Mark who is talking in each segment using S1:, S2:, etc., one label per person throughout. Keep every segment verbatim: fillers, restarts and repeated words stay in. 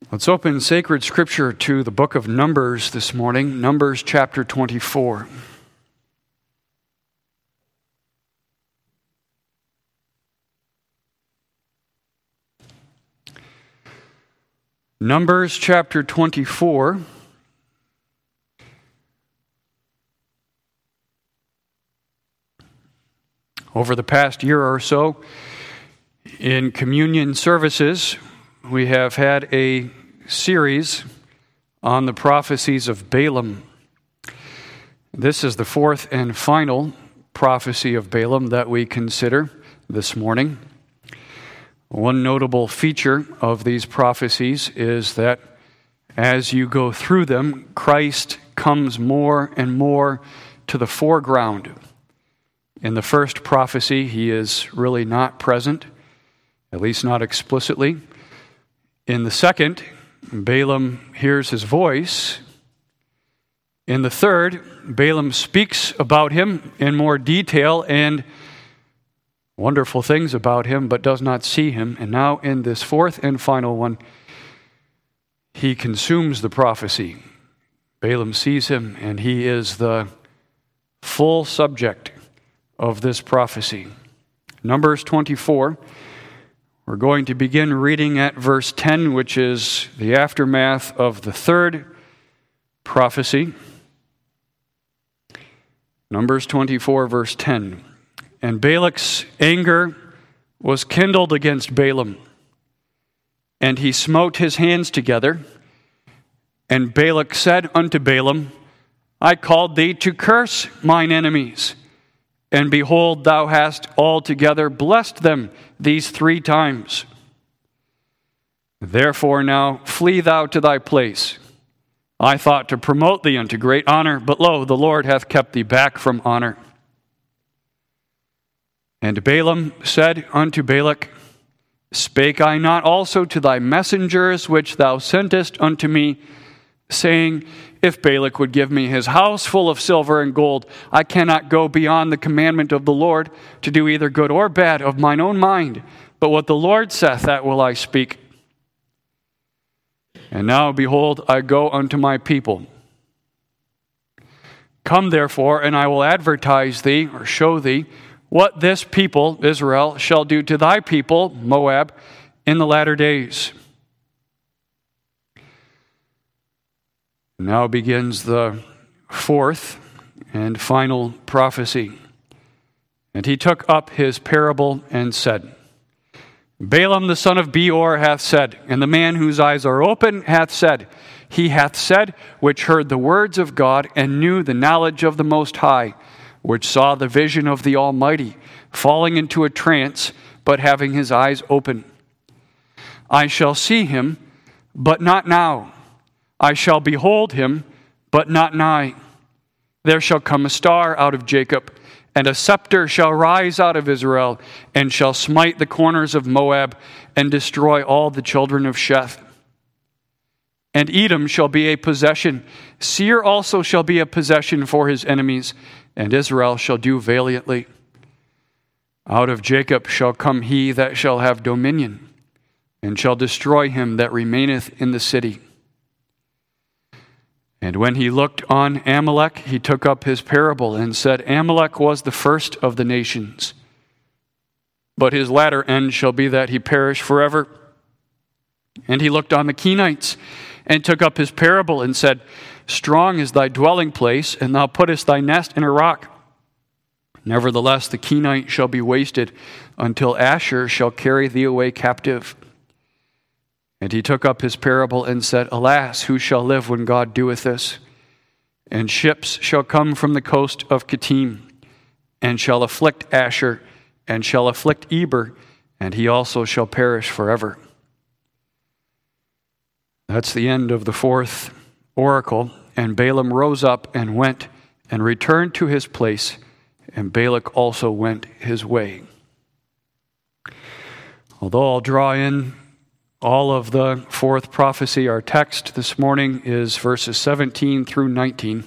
S1: Let's open sacred scripture to the book of Numbers this morning, Numbers chapter twenty-four. Numbers chapter twenty-four. Over the past year or so, in communion services, we have had a series on the prophecies of Balaam. This is the fourth and final prophecy of Balaam that we consider this morning. One notable feature of these prophecies is that as you go through them, Christ comes more and more to the foreground. In the first prophecy, he is really not present, at least not explicitly. In the second, Balaam hears his voice. In the third, Balaam speaks about him in more detail and wonderful things about him, but does not see him. And now in this fourth and final one, he consumes the prophecy. Balaam sees him, and he is the full subject of this prophecy. Numbers twenty-four. We're going to begin reading at verse ten, which is the aftermath of the third prophecy. Numbers twenty-four, verse ten. And Balak's anger was kindled against Balaam, and he smote his hands together. And Balak said unto Balaam, I called thee to curse mine enemies, and behold, thou hast altogether blessed them these three times. Therefore now flee thou to thy place. I thought to promote thee unto great honor, but lo, the Lord hath kept thee back from honor. And Balaam said unto Balak, Spake I not also to thy messengers which thou sentest unto me, saying, If Balak would give me his house full of silver and gold, I cannot go beyond the commandment of the Lord to do either good or bad of mine own mind. But what the Lord saith, that will I speak. And now, behold, I go unto my people. Come therefore, and I will advertise thee, or show thee, what this people, Israel, shall do to thy people, Moab, in the latter days. Now begins the fourth and final prophecy. And he took up his parable and said, Balaam the son of Beor hath said, and the man whose eyes are open hath said, He hath said, which heard the words of God and knew the knowledge of the Most High, which saw the vision of the Almighty, falling into a trance, but having his eyes open. I shall see him, but not now. I shall behold him, but not nigh. There shall come a star out of Jacob, and a scepter shall rise out of Israel, and shall smite the corners of Moab, and destroy all the children of Sheth. And Edom shall be a possession. Seir also shall be a possession for his enemies, and Israel shall do valiantly. Out of Jacob shall come he that shall have dominion, and shall destroy him that remaineth in the city. And when he looked on Amalek, he took up his parable and said, Amalek was the first of the nations, but his latter end shall be that he perish forever. And he looked on the Kenites and took up his parable and said, Strong is thy dwelling place, and thou puttest thy nest in a rock. Nevertheless, the Kenite shall be wasted until Asher shall carry thee away captive. And he took up his parable and said, Alas, who shall live when God doeth this? And ships shall come from the coast of Kittim, and shall afflict Asher, and shall afflict Eber, and he also shall perish forever. That's the end of the fourth oracle. And Balaam rose up and went and returned to his place, and Balak also went his way. Although I'll draw in all of the fourth prophecy, our text this morning is verses seventeen through nineteen,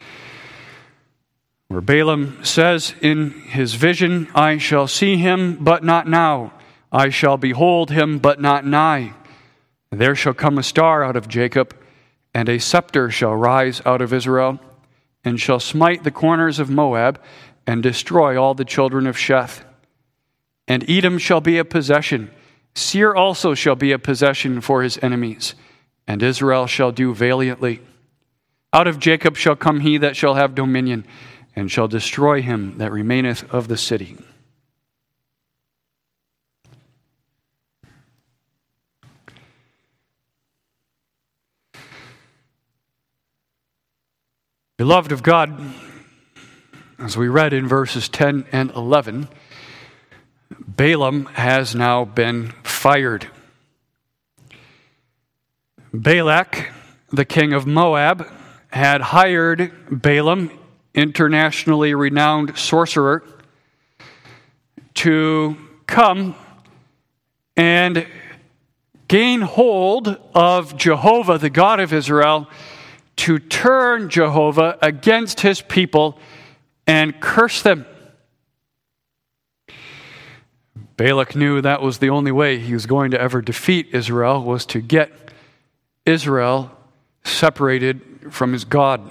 S1: where Balaam says in his vision, I shall see him, but not now. I shall behold him, but not nigh. There shall come a star out of Jacob, and a scepter shall rise out of Israel, and shall smite the corners of Moab, and destroy all the children of Sheth. And Edom shall be a possession. Seir also shall be a possession for his enemies, and Israel shall do valiantly. Out of Jacob shall come he that shall have dominion, and shall destroy him that remaineth of the city. Beloved of God, as we read in verses ten and eleven, Balaam has now been fired. Balak, the king of Moab, had hired Balaam, internationally renowned sorcerer, to come and gain hold of Jehovah, the God of Israel, to turn Jehovah against his people and curse them. Balak knew that was the only way he was going to ever defeat Israel, was to get Israel separated from his God.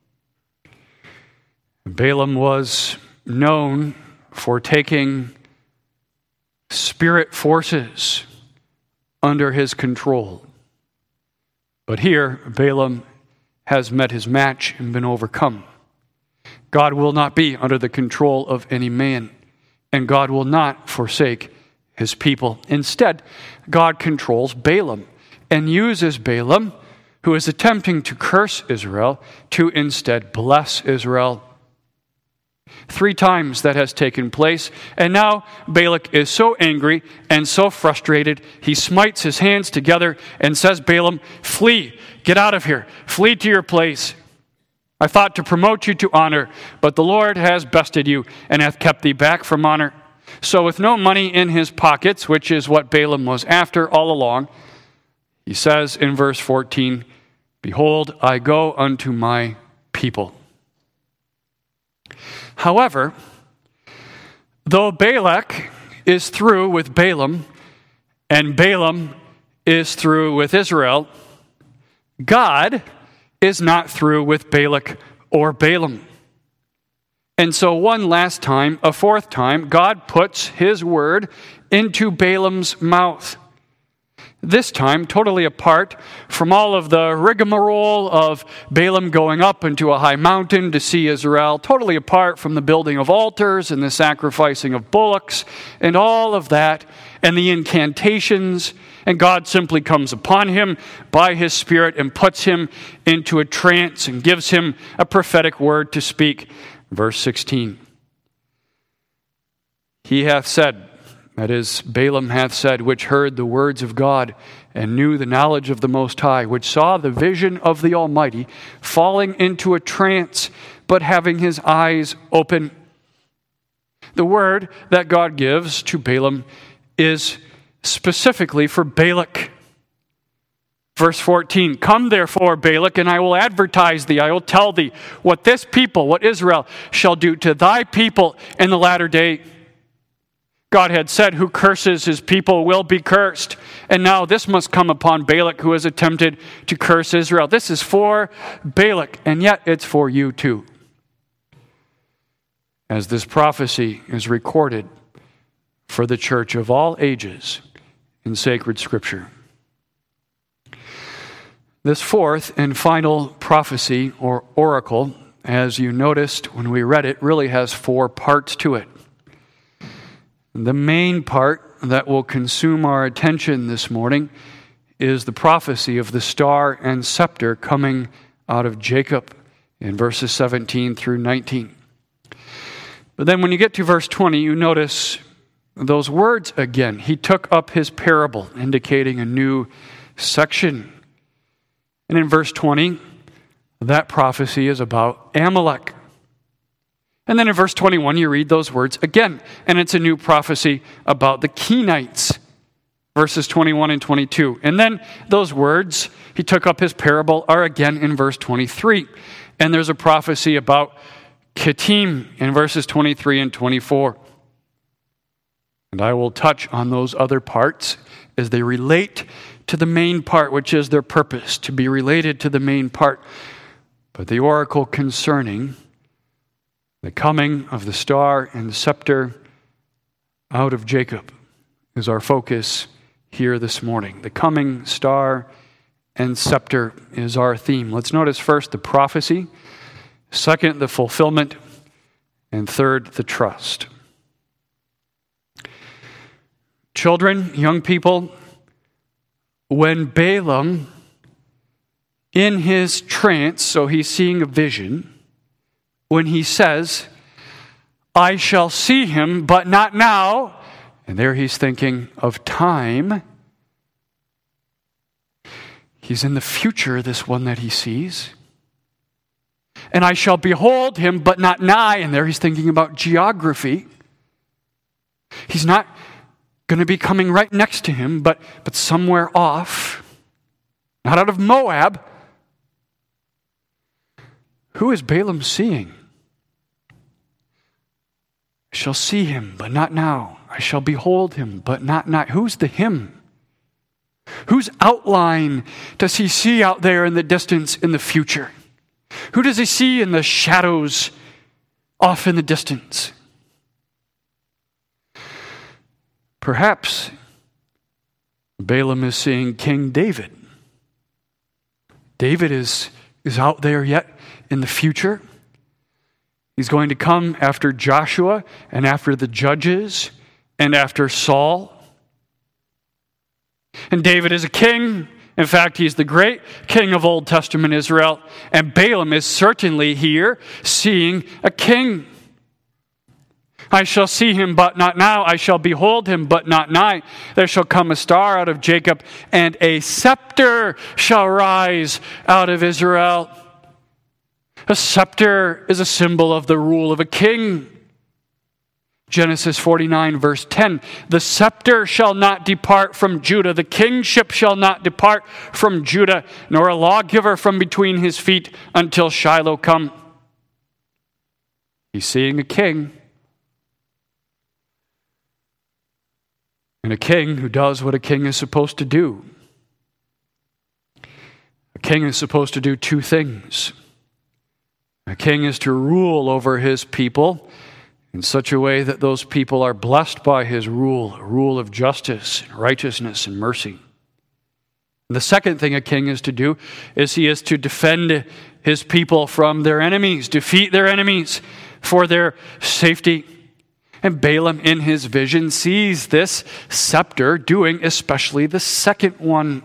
S1: Balaam was known for taking spirit forces under his control. But here, Balaam has met his match and been overcome. God will not be under the control of any man, and God will not forsake his people. Instead, God controls Balaam and uses Balaam, who is attempting to curse Israel, to instead bless Israel. Three times that has taken place, and now Balak is so angry and so frustrated, he smites his hands together and says, Balaam, flee, get out of here, flee to your place. I thought to promote you to honor, but the Lord has bested you and hath kept thee back from honor. So with no money in his pockets, which is what Balaam was after all along, he says in verse fourteen, Behold, I go unto my people. However, though Balak is through with Balaam, and Balaam is through with Israel, God is not through with Balak or Balaam. And so one last time, a fourth time, God puts his word into Balaam's mouth. This time, totally apart from all of the rigmarole of Balaam going up into a high mountain to see Israel, totally apart from the building of altars and the sacrificing of bullocks and all of that and the incantations. And God simply comes upon him by his Spirit and puts him into a trance and gives him a prophetic word to speak. Verse sixteen. He hath said, that is, Balaam hath said, which heard the words of God and knew the knowledge of the Most High, which saw the vision of the Almighty, falling into a trance, but having his eyes open. The word that God gives to Balaam is specifically for Balak. Verse fourteen, Come therefore, Balak, and I will advertise thee, I will tell thee what this people, what Israel, shall do to thy people in the latter day. God had said, who curses his people will be cursed. And now this must come upon Balak, who has attempted to curse Israel. This is for Balak, and yet it's for you too. As this prophecy is recorded for the church of all ages in sacred Scripture. This fourth and final prophecy or oracle, as you noticed when we read it, really has four parts to it. The main part that will consume our attention this morning is the prophecy of the star and scepter coming out of Jacob in verses seventeen through nineteen. But then when you get to verse twenty, you notice those words again. He took up his parable, indicating a new section. And in verse twenty, that prophecy is about Amalek. And then in verse twenty-one, you read those words again, and it's a new prophecy about the Kenites, verses twenty-one and twenty-two. And then those words, he took up his parable, are again in verse twenty-three. And there's a prophecy about Kittim in verses twenty-three and twenty-four. And I will touch on those other parts as they relate to the main part, which is their purpose, to be related to the main part. But the oracle concerning the coming of the star and the scepter out of Jacob is our focus here this morning. The coming star and scepter is our theme. Let's notice first the prophecy, second the fulfillment, and third the trust. Children, young people, when Balaam, in his trance, so he's seeing a vision, when he says, I shall see him, but not now, and there he's thinking of time. He's in the future, this one that he sees. And I shall behold him, but not nigh, and there he's thinking about geography. He's not going to be coming right next to him, but, but somewhere off, not out of Moab. Who is Balaam seeing? I shall see him, but not now. I shall behold him, but not now. Who's the him? Whose outline does he see out there in the distance in the future? Who does he see in the shadows off in the distance? Perhaps Balaam is seeing King David. David is, is out there yet in the future. He's going to come after Joshua and after the judges and after Saul. And David is a king. In fact, he's the great king of Old Testament Israel. And Balaam is certainly here seeing a king. I shall see him, but not now. I shall behold him, but not nigh. There shall come a star out of Jacob, and a scepter shall rise out of Israel. A scepter is a symbol of the rule of a king. Genesis forty-nine, verse ten. The scepter shall not depart from Judah. The kingship shall not depart from Judah, nor a lawgiver from between his feet until Shiloh come. He's seeing a king. And a king who does what a king is supposed to do. A king is supposed to do two things. A king is to rule over his people in such a way that those people are blessed by his rule, a rule of justice, and righteousness, and mercy. And the second thing a king is to do is he is to defend his people from their enemies, defeat their enemies for their safety. And Balaam, in his vision, sees this scepter doing especially the second one,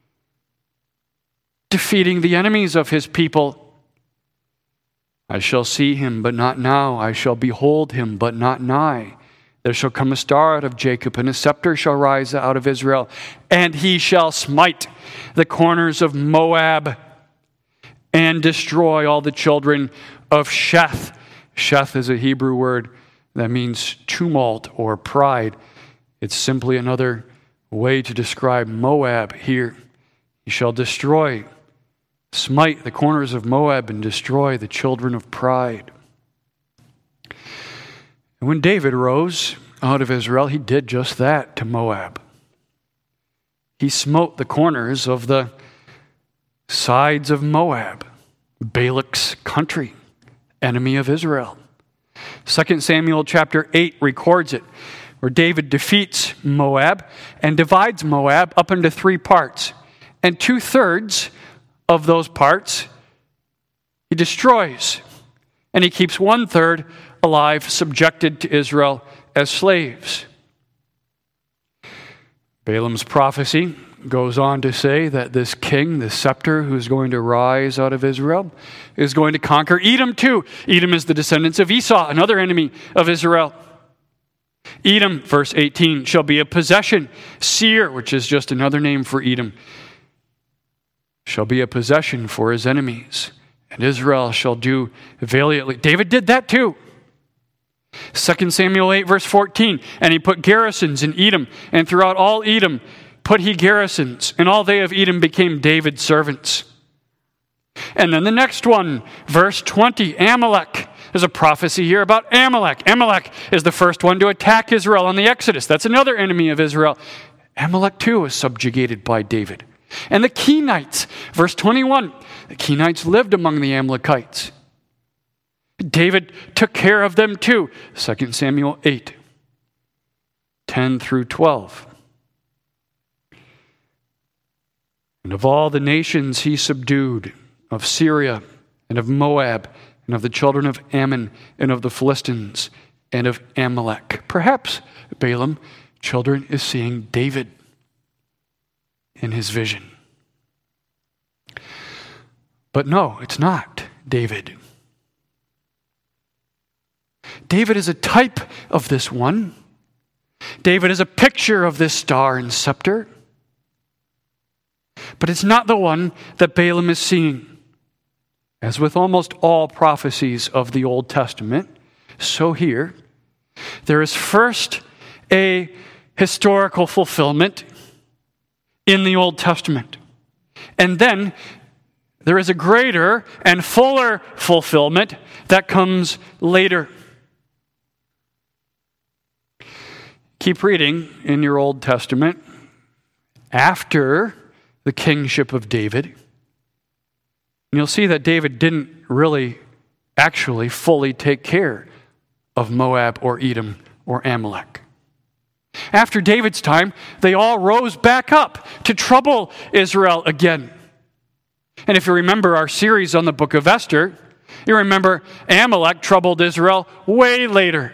S1: defeating the enemies of his people. I shall see him, but not now. I shall behold him, but not nigh. There shall come a star out of Jacob, and a scepter shall rise out of Israel, and he shall smite the corners of Moab and destroy all the children of Sheth. Sheth is a Hebrew word that means tumult or pride. It's simply another way to describe Moab here. He shall destroy, smite the corners of Moab and destroy the children of pride. And when David rose out of Israel, he did just that to Moab. He smote the corners of the sides of Moab, Balak's country, enemy of Israel. Second Samuel chapter eight records it, where David defeats Moab and divides Moab up into three parts. And two-thirds of those parts he destroys. And he keeps one-third alive, subjected to Israel as slaves. Balaam's prophecy goes on to say that this king, this scepter, who's going to rise out of Israel, is going to conquer Edom too. Edom is the descendants of Esau, another enemy of Israel. Edom, verse eighteen, shall be a possession. Seir, which is just another name for Edom, shall be a possession for his enemies. And Israel shall do valiantly. David did that too. Second Samuel eight, verse fourteen, and he put garrisons in Edom, and throughout all Edom put he garrisons, and all they of Edom became David's servants. And then the next one, verse twenty, Amalek. There's a prophecy here about Amalek. Amalek is the first one to attack Israel on the Exodus. That's another enemy of Israel. Amalek too was subjugated by David. And the Kenites, verse twenty-one, the Kenites lived among the Amalekites. David took care of them too. Second Samuel eight, ten through twelve. And of all the nations he subdued, of Syria and of Moab and of the children of Ammon and of the Philistines and of Amalek. Perhaps Balaam, children, is seeing David in his vision. But no, it's not David. David is a type of this one. David is a picture of this star and scepter. But it's not the one that Balaam is seeing. As with almost all prophecies of the Old Testament, so here, there is first a historical fulfillment in the Old Testament. And then there is a greater and fuller fulfillment that comes later. Keep reading in your Old Testament. After the kingship of David, and you'll see that David didn't really actually fully take care of Moab or Edom or Amalek. After David's time, they all rose back up to trouble Israel again. And if you remember our series on the book of Esther, you remember Amalek troubled Israel way later.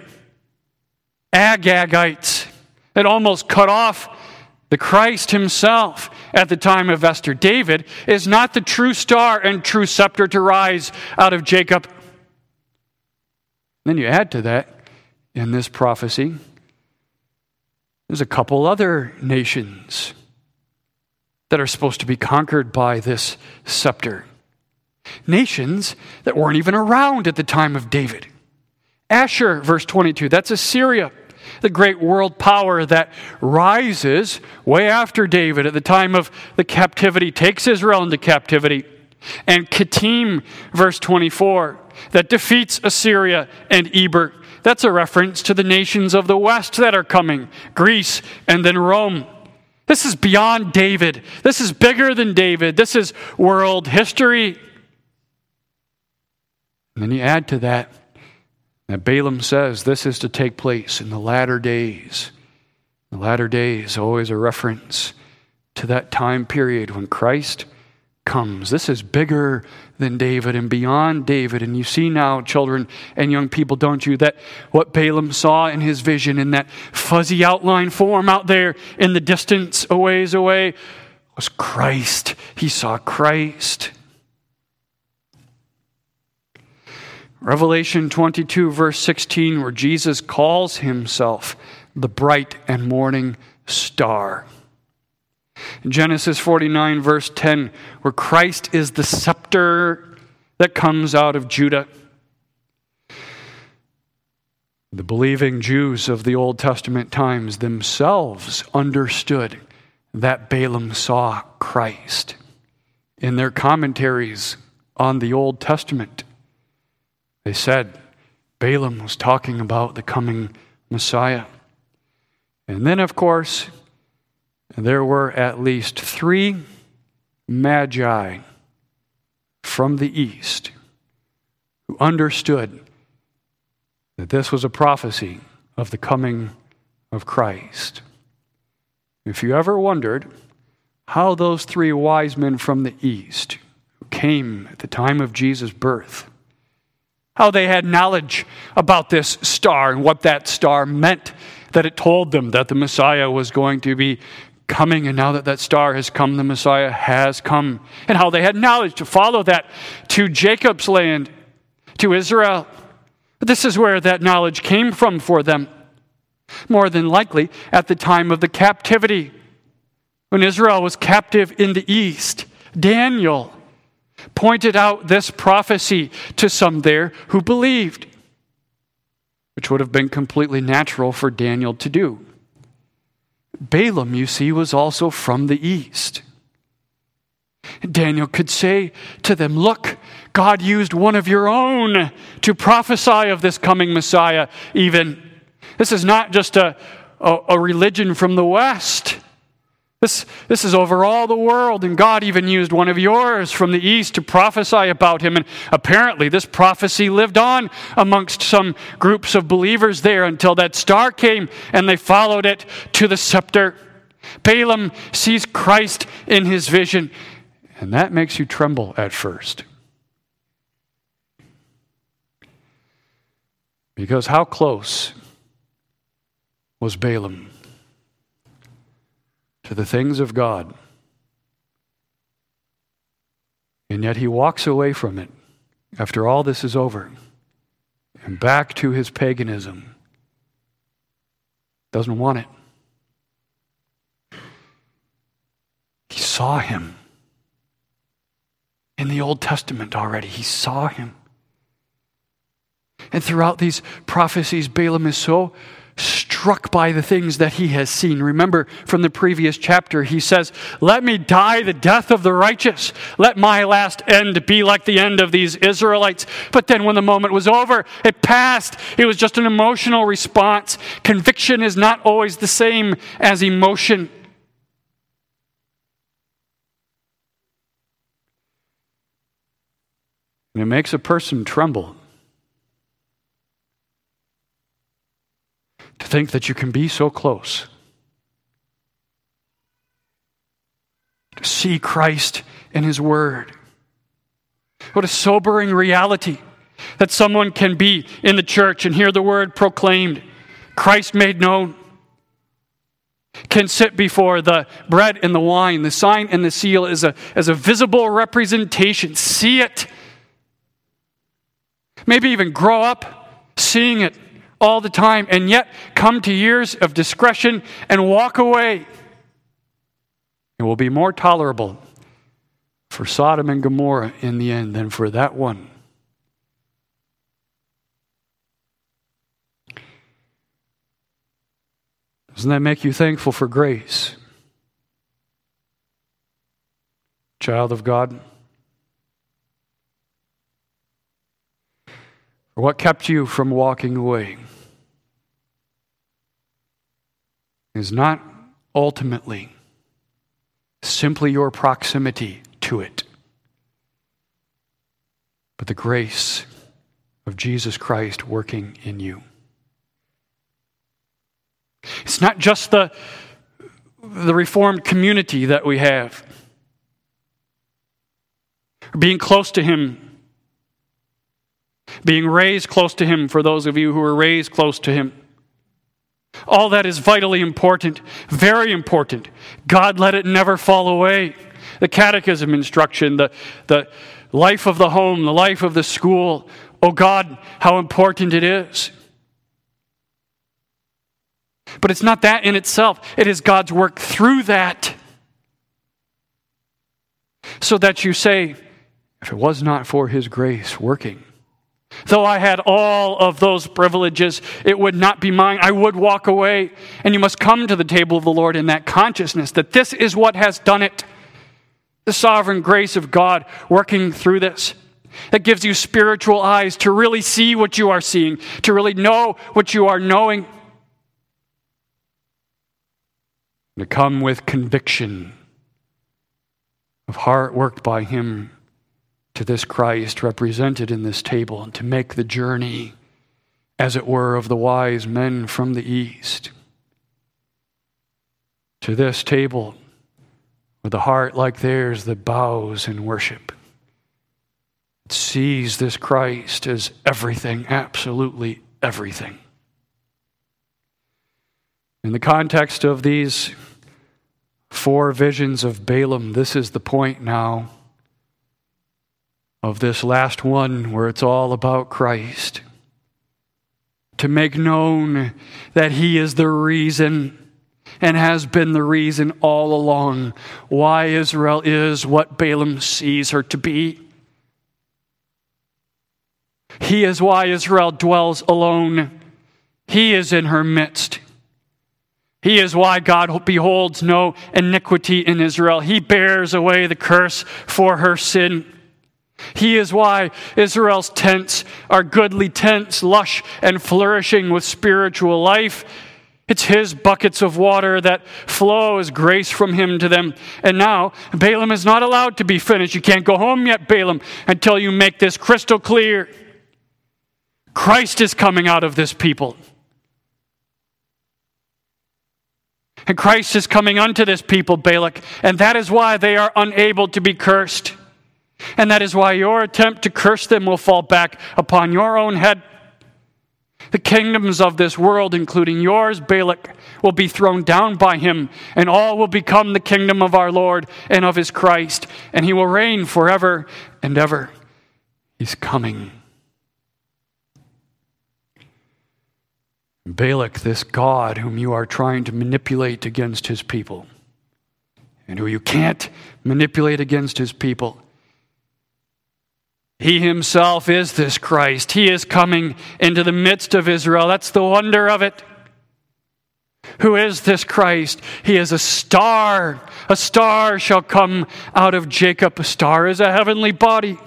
S1: Agagites that almost cut off the Christ himself at the time of Esther. David is not the true star and true scepter to rise out of Jacob. Then you add to that, in this prophecy, there's a couple other nations that are supposed to be conquered by this scepter. Nations that weren't even around at the time of David. Asher, verse twenty-two, that's Assyria, the great world power that rises way after David at the time of the captivity, takes Israel into captivity. And Kittim, verse twenty-four, that defeats Assyria and Eber. That's a reference to the nations of the west that are coming, Greece and then Rome. This is beyond David. This is bigger than David. This is world history. And then you add to that, that Balaam says this is to take place in the latter days. The latter days, always a reference to that time period when Christ comes. This is bigger than David and beyond David. And you see now, children and young people, don't you, that what Balaam saw in his vision in that fuzzy outline form out there in the distance, a ways away, was Christ. He saw Christ. Revelation twenty-two, verse sixteen, where Jesus calls himself the bright and morning star. In Genesis forty-nine, verse ten, where Christ is the scepter that comes out of Judah. The believing Jews of the Old Testament times themselves understood that Balaam saw Christ. In their commentaries on the Old Testament, they said Balaam was talking about the coming Messiah. And then, of course, there were at least three magi from the east who understood that this was a prophecy of the coming of Christ. If you ever wondered how those three wise men from the east who came at the time of Jesus' birth, how they had knowledge about this star and what that star meant, that it told them that the Messiah was going to be coming, and now that that star has come, the Messiah has come, and how they had knowledge to follow that to Jacob's land, to Israel. But this is where that knowledge came from for them. More than likely at the time of the captivity, when Israel was captive in the east. Daniel pointed out this prophecy to some there who believed, which would have been completely natural for Daniel to do. Balaam, you see, was also from the east. Daniel could say to them, look, God used one of your own to prophesy of this coming Messiah even. This is not just a, a, a religion from the west. This, this is over all the world, and God even used one of yours from the east to prophesy about him. And apparently this prophecy lived on amongst some groups of believers there until that star came and they followed it to the scepter. Balaam sees Christ in his vision, and that makes you tremble at first. Because how close was Balaam to the things of God? And yet he walks away from it after all this is over and back to his paganism. Doesn't want it. He saw him in the Old Testament already. He saw him. And throughout these prophecies, Balaam is so struck by the things that he has seen. Remember from the previous chapter, he says, "Let me die the death of the righteous. Let my last end be like the end of these Israelites." But then when the moment was over, it passed. It was just an emotional response. Conviction is not always the same as emotion. And it makes a person tremble to think that you can be so close to see Christ in his word. What a sobering reality that someone can be in the church and hear the word proclaimed, Christ made known, can sit before the bread and the wine, the sign and the seal as a, as a visible representation, see it, maybe even grow up seeing it all the time, and yet come to years of discretion and walk away. It will be more tolerable for Sodom and Gomorrah in the end than for that one. Doesn't that make you thankful for grace, child of God? Or what kept you from walking away is not ultimately simply your proximity to it, but the grace of Jesus Christ working in you. It's not just the, the Reformed community that we have, being close to him, being raised close to him for those of you who are raised close to him. All that is vitally important, very important. God, let it never fall away. The catechism instruction, the, the life of the home, the life of the school. Oh God, how important it is. But it's not that in itself. It is God's work through that. So that you say, if it was not for his grace working, though I had all of those privileges, it would not be mine. I would walk away. And you must come to the table of the Lord in that consciousness that this is what has done it. The sovereign grace of God working through this. That gives you spiritual eyes to really see what you are seeing, to really know what you are knowing. To come with conviction of heart worked by him to this Christ represented in this table, and to make the journey, as it were, of the wise men from the east to this table with a heart like theirs that bows in worship. It sees this Christ as everything, absolutely everything. In the context of these four visions of Balaam, this is the point now of this last one where it's all about Christ. To make known that he is the reason and has been the reason all along why Israel is what Balaam sees her to be. He is why Israel dwells alone. He is in her midst. He is why God beholds no iniquity in Israel. He bears away the curse for her sin. He is why Israel's tents are goodly tents, lush and flourishing with spiritual life. It's his buckets of water that flow as grace from him to them. And now, Balaam is not allowed to be finished. You can't go home yet, Balaam, until you make this crystal clear. Christ is coming out of this people. And Christ is coming unto this people, Balak, and that is why they are unable to be cursed. And that is why your attempt to curse them will fall back upon your own head. The kingdoms of this world, including yours, Balak, will be thrown down by him, and all will become the kingdom of our Lord and of his Christ, and he will reign forever and ever. He's coming. Balak, this God whom you are trying to manipulate against his people, and who you can't manipulate against his people, he himself is this Christ. He is coming into the midst of Israel. That's the wonder of it. Who is this Christ? He is a star. A star shall come out of Jacob. A star is a heavenly body.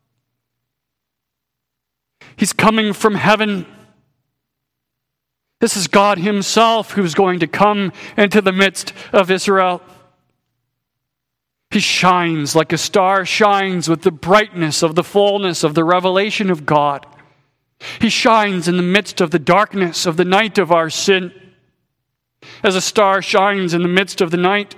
S1: He's coming from heaven. This is God himself who's going to come into the midst of Israel. He shines like a star shines with the brightness of the fullness of the revelation of God. He shines in the midst of the darkness of the night of our sin, as a star shines in the midst of the night.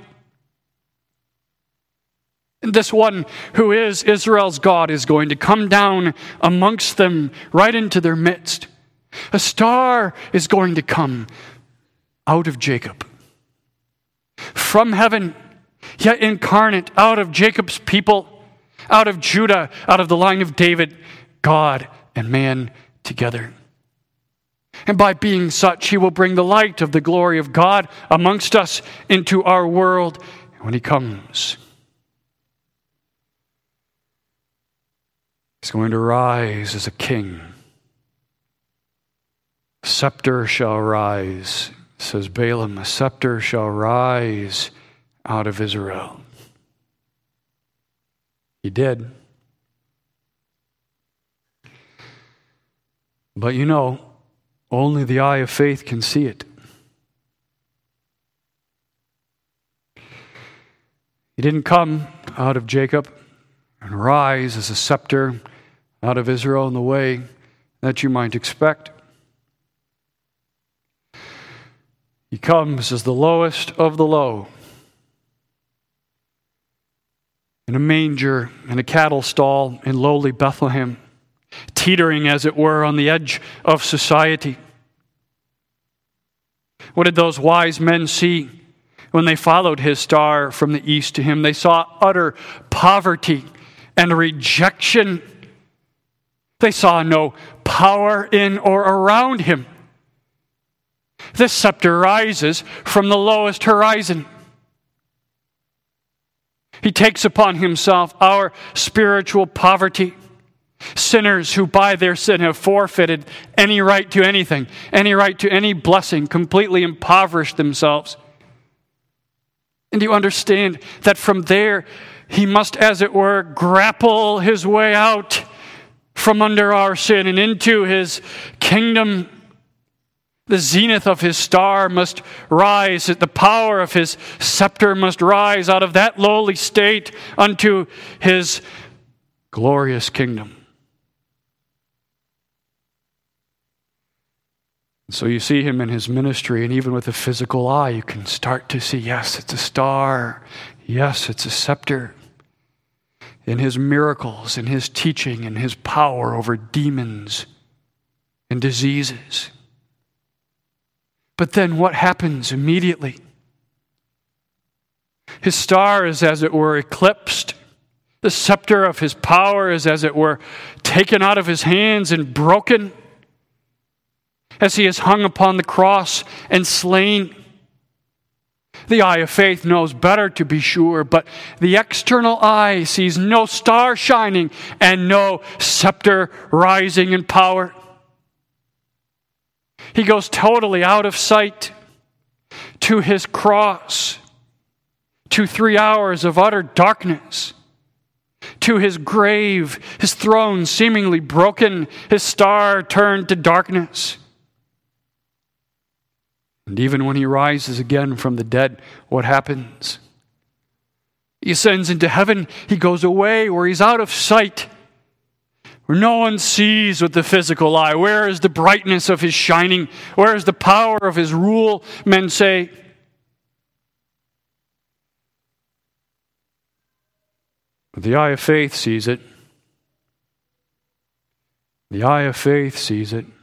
S1: And this one who is Israel's God is going to come down amongst them right into their midst. A star is going to come out of Jacob, from heaven, yet incarnate out of Jacob's people, out of Judah, out of the line of David, God and man together. And by being such, he will bring the light of the glory of God amongst us into our world. And when he comes, he's going to rise as a king. A scepter shall rise, says Balaam, a scepter shall rise out of Israel. He did. But you know, only the eye of faith can see it. He didn't come out of Jacob and rise as a scepter out of Israel in the way that you might expect. He comes as the lowest of the low, in a manger, in a cattle stall in lowly Bethlehem, teetering, as it were, on the edge of society. What did those wise men see when they followed his star from the east to him? They saw utter poverty and rejection. They saw no power in or around him. This scepter rises from the lowest horizon. He takes upon himself our spiritual poverty. Sinners who by their sin have forfeited any right to anything, any right to any blessing, completely impoverished themselves. And you understand that from there, he must, as it were, grapple his way out from under our sin and into his kingdom. The zenith of his star must rise, the power of his scepter must rise out of that lowly state unto his glorious kingdom. So you see him in his ministry, and even with a physical eye, you can start to see, yes, it's a star. Yes, it's a scepter. In his miracles, in his teaching, in his power over demons and diseases. But then what happens immediately? His star is, as it were, eclipsed. The scepter of his power is, as it were, taken out of his hands and broken as he is hung upon the cross and slain. The eye of faith knows better, to be sure, but the external eye sees no star shining and no scepter rising in power. He goes totally out of sight to his cross, to three hours of utter darkness, to his grave, his throne seemingly broken, his star turned to darkness. And even when he rises again from the dead, what happens? He ascends into heaven. He goes away where he's out of sight, where no one sees with the physical eye. Where is the brightness of his shining? Where is the power of his rule? Men say. But the eye of faith sees it. The eye of faith sees it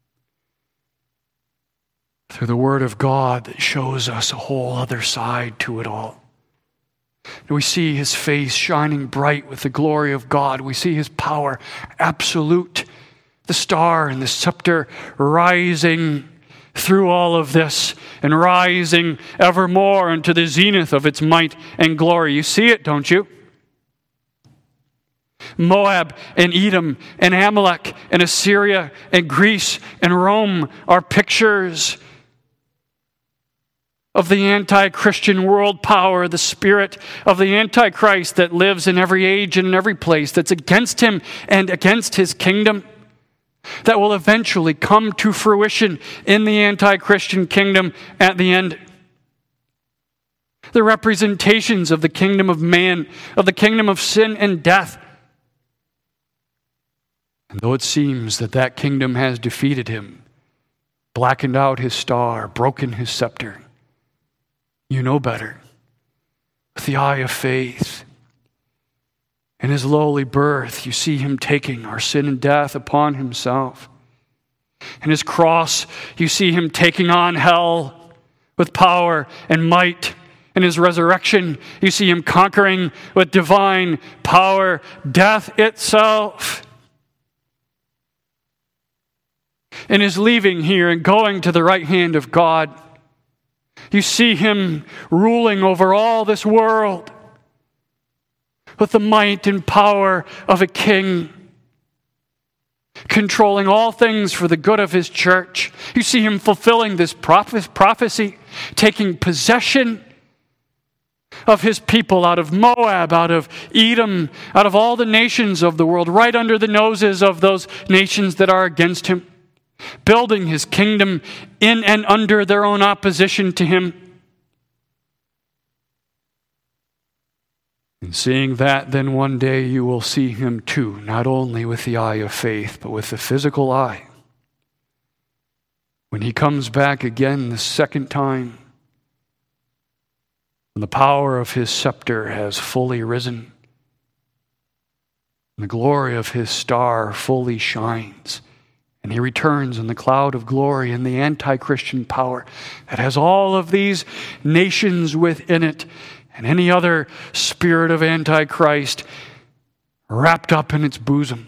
S1: through the Word of God that shows us a whole other side to it all. And we see his face shining bright with the glory of God. We see his power absolute. The star and the scepter rising through all of this and rising evermore into the zenith of its might and glory. You see it, don't you? Moab and Edom and Amalek and Assyria and Greece and Rome are pictures of the anti-Christian world power, the spirit of the Antichrist that lives in every age and in every place, that's against him and against his kingdom, that will eventually come to fruition in the anti-Christian kingdom at the end. The representations of the kingdom of man, of the kingdom of sin and death. And though it seems that that kingdom has defeated him, blackened out his star, broken his scepter, you know better. With the eye of faith, in his lowly birth, you see him taking our sin and death upon himself. In his cross, you see him taking on hell with power and might. In his resurrection, you see him conquering with divine power death itself. In his leaving here and going to the right hand of God, you see him ruling over all this world with the might and power of a king, controlling all things for the good of his church. You see him fulfilling this prophecy, taking possession of his people out of Moab, out of Edom, out of all the nations of the world, right under the noses of those nations that are against him, building his kingdom in and under their own opposition to him. And seeing that, then one day you will see him too, not only with the eye of faith, but with the physical eye. When he comes back again the second time, and the power of his scepter has fully risen, and the glory of his star fully shines, and he returns in the cloud of glory in the anti-Christian power that has all of these nations within it and any other spirit of antichrist wrapped up in its bosom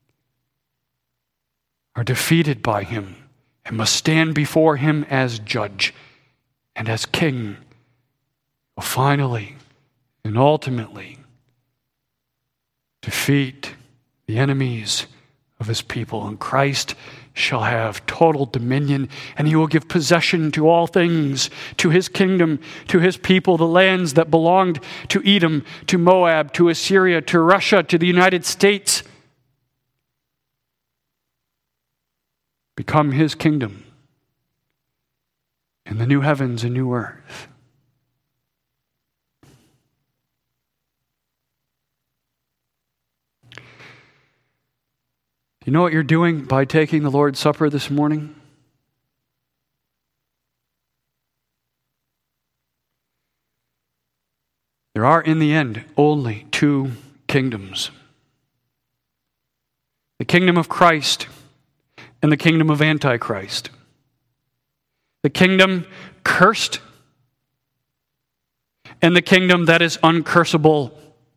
S1: are defeated by him and must stand before him as judge and as king. Will finally and ultimately defeat the enemies of his people, and Christ shall have total dominion, and he will give possession to all things, to his kingdom, to his people, the lands that belonged to Edom, to Moab, to Assyria, to Russia, to the United States. Become his kingdom in the new heavens and new earth. You know what you're doing by taking the Lord's Supper this morning? There are, in the end, only two kingdoms. The kingdom of Christ and the kingdom of Antichrist. The kingdom cursed and the kingdom that is uncursable.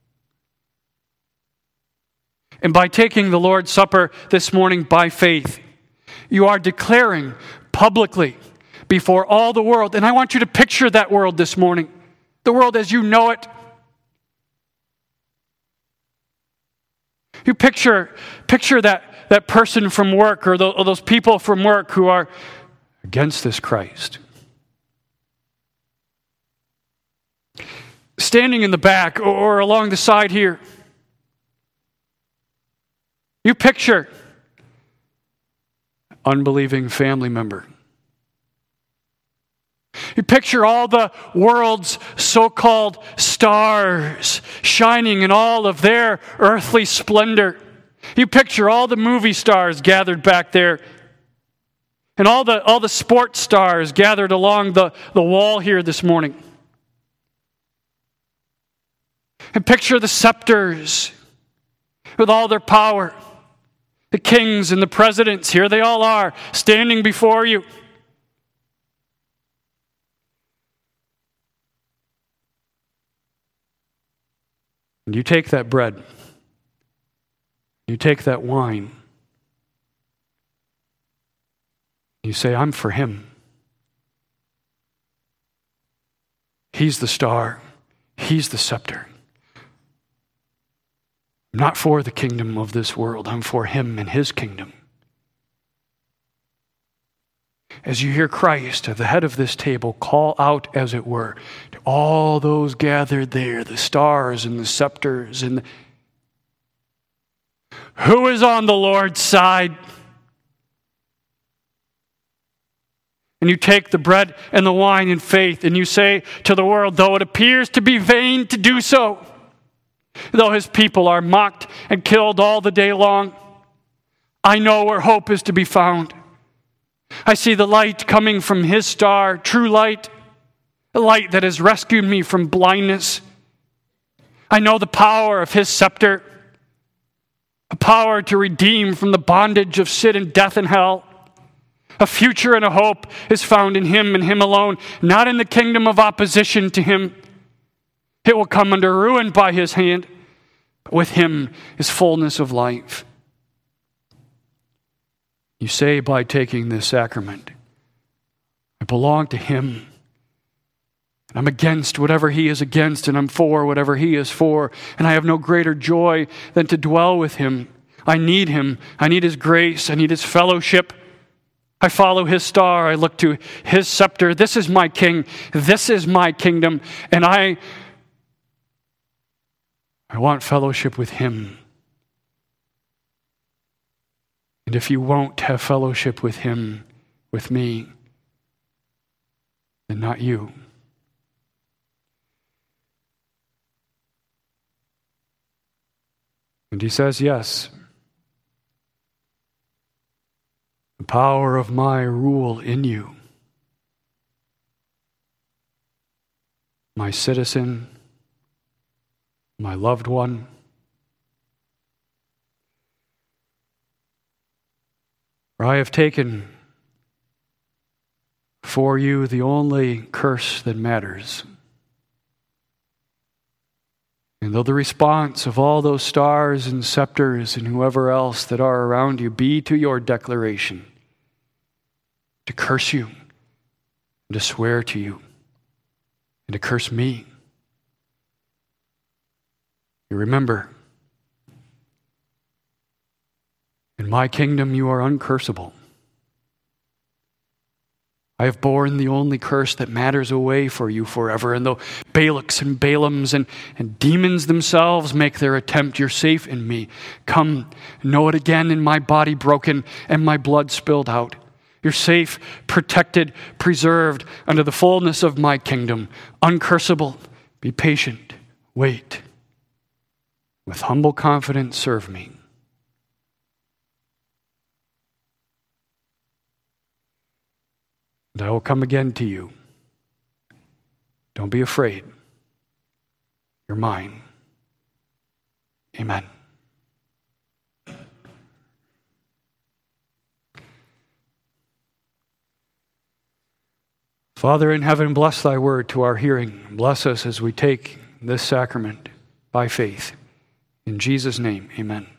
S1: And by taking the Lord's Supper this morning by faith, you are declaring publicly before all the world, and I want you to picture that world this morning, the world as you know it. You picture, picture that, that person from work or, the, or those people from work who are against this Christ. Standing in the back or, or along the side here. You picture unbelieving family member You picture all the world's so-called stars shining in all of their earthly splendor. You picture all the movie stars gathered back there, and all the all the sports stars gathered along the, the wall here this morning. And picture the scepters with all their power. The kings and the presidents, here they all are, standing before you. And you take that bread, you take that wine, you say, I'm for him. He's the star. He's the scepter. I'm not for the kingdom of this world. I'm for him and his kingdom. As you hear Christ at the head of this table call out, as it were, to all those gathered there, the stars and the scepters, and the... who is on the Lord's side? And you take the bread and the wine in faith, and you say to the world, though it appears to be vain to do so, though his people are mocked and killed all the day long, I know where hope is to be found. I see the light coming from his star, true light, the light that has rescued me from blindness. I know the power of his scepter, a power to redeem from the bondage of sin and death and hell. A future and a hope is found in him and him alone, not in the kingdom of opposition to him. It will come under ruin by his hand, but with him is fullness of life. You say by taking this sacrament, I belong to him. I'm against whatever he is against, and I'm for whatever he is for. And I have no greater joy than to dwell with him. I need him. I need his grace. I need his fellowship. I follow his star. I look to his scepter. This is my king. This is my kingdom. And I, I want fellowship with him. And if you won't have fellowship with him, with me, then not you. And he says, yes, the power of my rule in you, my citizen, my loved one, for I have taken for you the only curse that matters. And though the response of all those stars and scepters and whoever else that are around you be to your declaration, to curse you, and to swear to you, and to curse me, you remember, in my kingdom you are uncursable. I have borne the only curse that matters away for you forever. And though Balaks and Balaams and, and demons themselves make their attempt, you're safe in me. Come, know it again in my body broken and my blood spilled out. You're safe, protected, preserved under the fullness of my kingdom. Uncursable, be patient, wait. With humble confidence, serve me. And I will come again to you. Don't be afraid. You're mine. Amen. Father in heaven, bless thy word to our hearing. Bless us as we take this sacrament by faith. In Jesus' name, amen.